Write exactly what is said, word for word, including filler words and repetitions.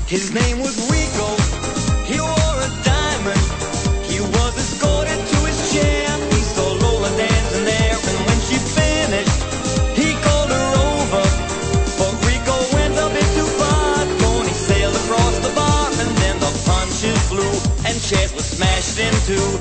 His name was Rico, he wore a diamond. He was escorted to his chair. He saw Lola dancing there, and when she finished, he called her over. But Rico went a bit too far. Tony sailed across the bar, and then the punches flew, and chairs were smashed in two.